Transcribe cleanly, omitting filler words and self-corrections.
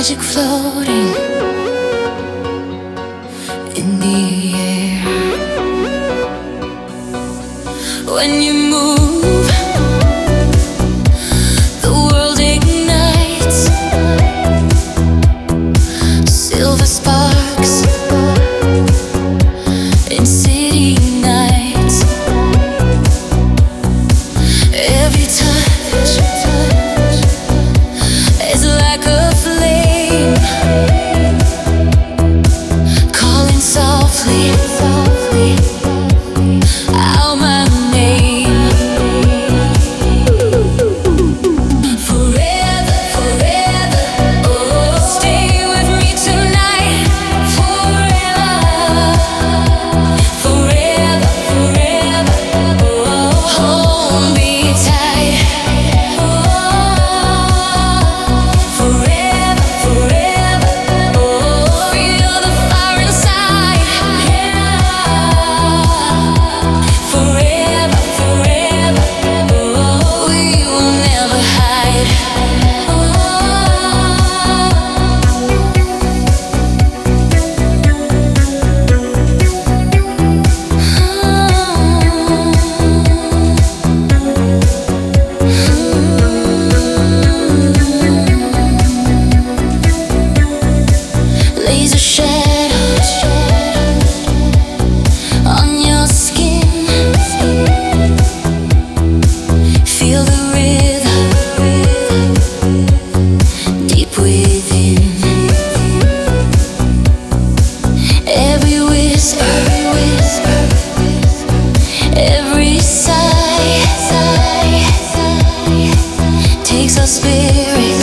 magic floating in the air. When you move, the world ignites. Silver sparks in city nights. Every touch is like a flame, calling softly out my name. Forever, forever, oh, stay with me tonight. Forever, forever, forever, oh, hold me tight. Forever, forever, oh, feel the fire inside. Forever, forever, oh, we will never hide. Laser shadows on your skin. Feel the rhythm deep within. Every whisper, every sigh takes our spirit